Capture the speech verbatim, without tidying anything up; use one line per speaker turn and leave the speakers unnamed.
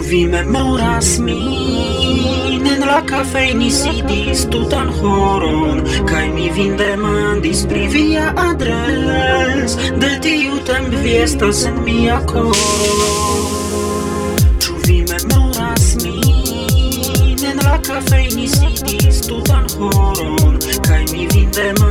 vi memoras min en la kafejni sidis tutan horon, kaj mi vin demandis pri via adres. De tiu temp vi estas en mia koro. Ĉu vi memoras min en la kafejni sidis tutan horon, kaj mi vin demandis